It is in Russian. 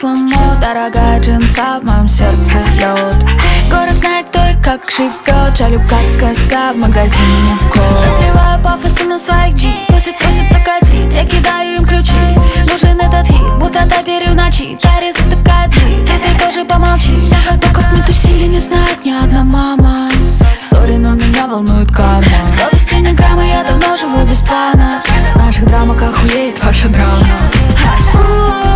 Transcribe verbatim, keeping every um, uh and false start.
сломо, дорогая джинса, в моем сердце лед. Город знает, кто и как живет, жалю как коса в магазине кот. Разливаю пафосы на своих джип, просит, просит прокатить, я кидаю им ключи. Нужен этот хит, будто доперил в ночи. Тари затыкает ты, ты, ты тоже помолчи. То, как мы тусили, не знает ни одна мама. Сори, но меня волнует карма. Совести ни грамма, я давно живу без плана. С наших драмок охуеет ваша драма.